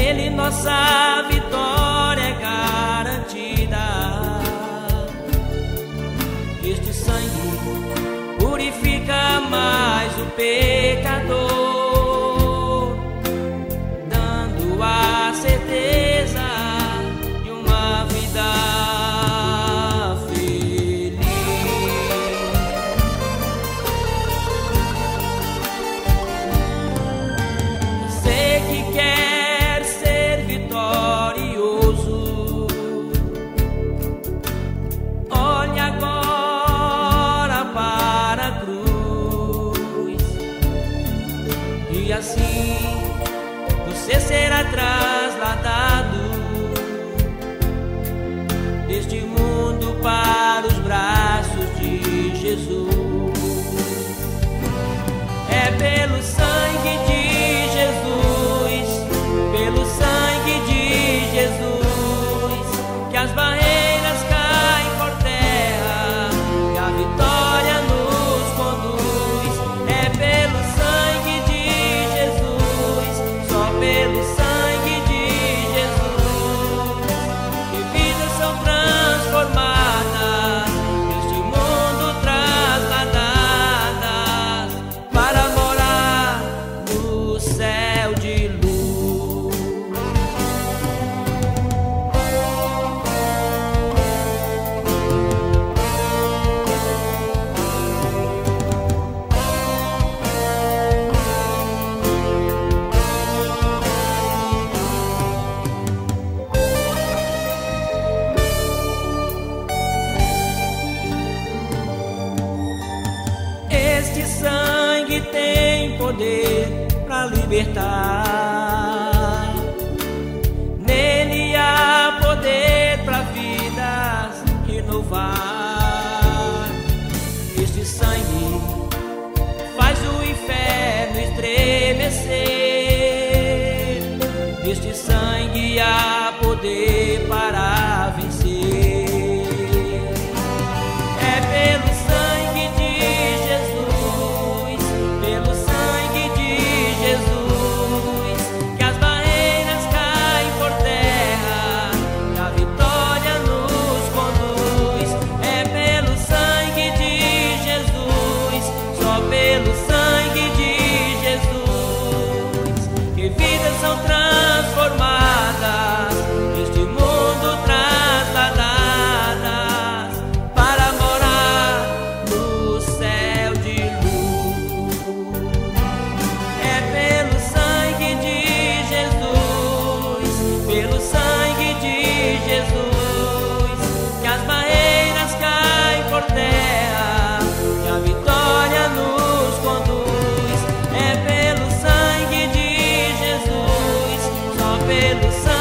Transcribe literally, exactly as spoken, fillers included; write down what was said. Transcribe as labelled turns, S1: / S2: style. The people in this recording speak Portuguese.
S1: Nele nossa vitória é garantida. Este sangue purifica mais o pecador, dando a certeza de uma vida feliz. Você que quer ser vitorioso, olhe agora para a cruz, e assim você será trasladado deste mundo para os braços de Jesus. É pelo sangue de Jesus, pelo sangue de Jesus, que as barreiras caem por terra e a vitória nos conduz. É pelo sangue de Jesus, só pelo sangue de Jesus, que vidas são transformadas, este mundo trasladadas para morar no céu de luz. Este sangue tem poder para libertar. Nele há poder para vidas renovar. Este sangue faz o inferno estremecer. Neste sangue há poder para vencer. É pelo sangue de Jesus, pelo sangue de Jesus, que as barreiras caem por terra e a vitória nos conduz. É pelo sangue de Jesus, só pelo sangue de Jesus, que vidas são transformadas, este mundo trasladadas para morar no céu de luz. É pelo sangue de Jesus, pelo sangue de Jesus, que as barreiras caem por terra e a vitória nos conduz. É pelo sangue de Jesus, só pelo sangue